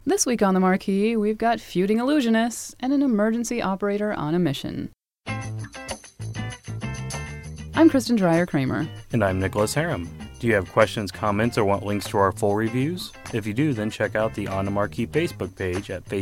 This week on The Marquee, we've got feuding illusionists and an emergency operator on a mission. I'm Kristen Dreyer-Kramer. And I'm Nicholas Harum. Do you have questions, comments, or want links to our full reviews? If you do, then check out the On The Marquee Facebook page at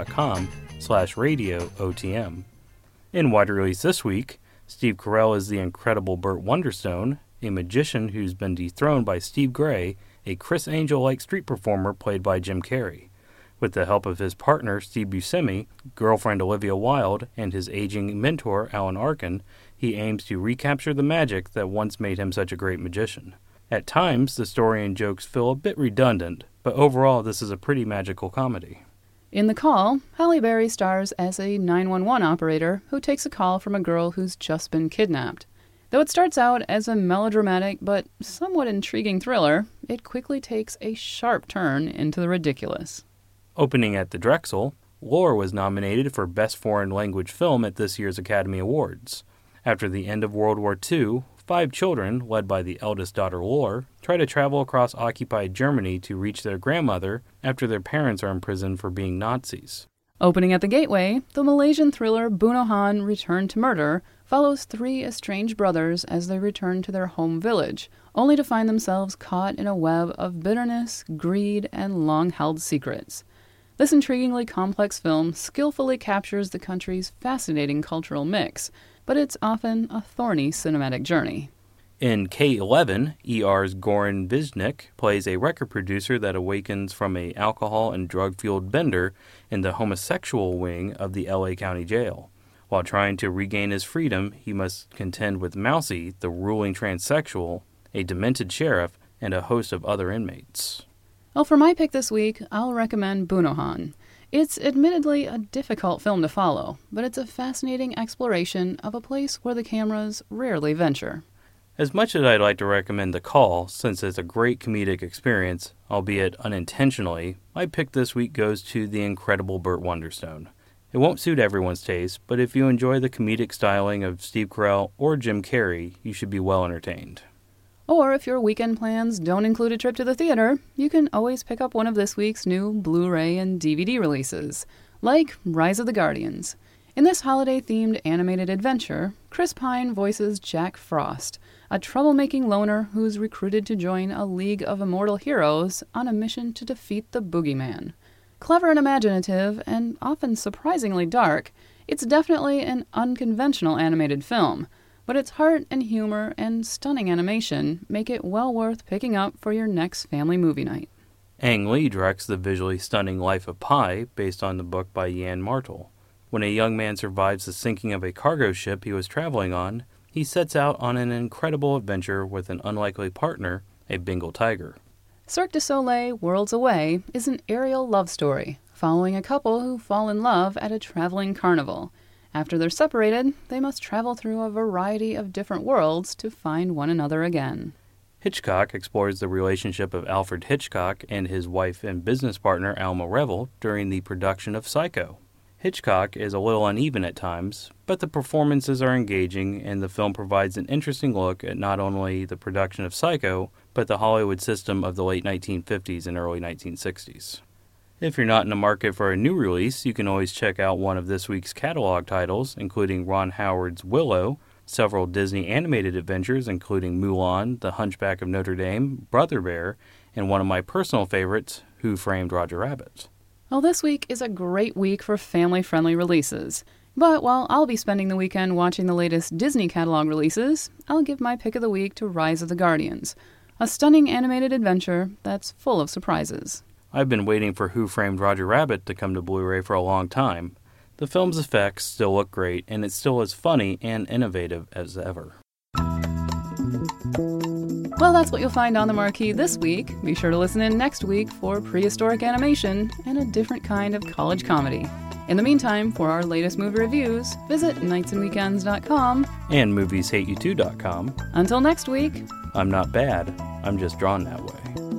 facebook.com/radiootm. In wide release this week, Steve Carell is the incredible Burt Wonderstone, a magician who's been dethroned by Steve Gray, a Criss Angel-like street performer played by Jim Carrey. With the help of his partner, Steve Buscemi, girlfriend Olivia Wilde, and his aging mentor, Alan Arkin, he aims to recapture the magic that once made him such a great magician. At times, the story and jokes feel a bit redundant, but overall this is a pretty magical comedy. In The Call, Halle Berry stars as a 911 operator who takes a call from a girl who's just been kidnapped. Though it starts out as a melodramatic but somewhat intriguing thriller, it quickly takes a sharp turn into the ridiculous. Opening at the Drexel, Lore was nominated for Best Foreign Language Film at this year's Academy Awards. After the end of World War II, 5 children, led by the eldest daughter Lore, try to travel across occupied Germany to reach their grandmother after their parents are imprisoned for being Nazis. Opening at the Gateway, the Malaysian thriller Bunuh Han: Return to Murder follows 3 estranged brothers as they return to their home village, only to find themselves caught in a web of bitterness, greed, and long-held secrets. This intriguingly complex film skillfully captures the country's fascinating cultural mix, but it's often a thorny cinematic journey. In K-11, ER's Goran Visnik plays a record producer that awakens from a alcohol and drug-fueled bender in the homosexual wing of the LA County Jail. While trying to regain his freedom, he must contend with Mousy, the ruling transsexual, a demented sheriff, and a host of other inmates. Well, for my pick this week, I'll recommend Bunuh Han. It's admittedly a difficult film to follow, but it's a fascinating exploration of a place where the cameras rarely venture. As much as I'd like to recommend The Call, since it's a great comedic experience, albeit unintentionally, my pick this week goes to the incredible Burt Wonderstone. It won't suit everyone's taste, but if you enjoy the comedic styling of Steve Carell or Jim Carrey, you should be well entertained. Or if your weekend plans don't include a trip to the theater, you can always pick up one of this week's new Blu-ray and DVD releases, like Rise of the Guardians. In this holiday-themed animated adventure, Chris Pine voices Jack Frost, a troublemaking loner who's recruited to join a league of immortal heroes on a mission to defeat the Boogeyman. Clever and imaginative, and often surprisingly dark, it's definitely an unconventional animated film, but its heart and humor and stunning animation make it well worth picking up for your next family movie night. Ang Lee directs the visually stunning Life of Pi, based on the book by Jan Martel. When a young man survives the sinking of a cargo ship he was traveling on, he sets out on an incredible adventure with an unlikely partner, a Bengal tiger. Cirque du Soleil Worlds Away is an aerial love story, following a couple who fall in love at a traveling carnival. After they're separated, they must travel through a variety of different worlds to find one another again. Hitchcock explores the relationship of Alfred Hitchcock and his wife and business partner Alma Revel during the production of Psycho. Hitchcock is a little uneven at times, but the performances are engaging and the film provides an interesting look at not only the production of Psycho, but the Hollywood system of the late 1950s and early 1960s. If you're not in the market for a new release, you can always check out one of this week's catalog titles, including Ron Howard's Willow, several Disney animated adventures, including Mulan, The Hunchback of Notre Dame, Brother Bear, and one of my personal favorites, Who Framed Roger Rabbit. Well, this week is a great week for family-friendly releases. But while I'll be spending the weekend watching the latest Disney catalog releases, I'll give my pick of the week to Rise of the Guardians, a stunning animated adventure that's full of surprises. I've been waiting for Who Framed Roger Rabbit to come to Blu-ray for a long time. The film's effects still look great, and it's still as funny and innovative as ever. Well, that's what you'll find on The Marquee this week. Be sure to listen in next week for prehistoric animation and a different kind of college comedy. In the meantime, for our latest movie reviews, visit nightsandweekends.com and movieshateyoutoo.com. Until next week, I'm not bad, I'm just drawn that way.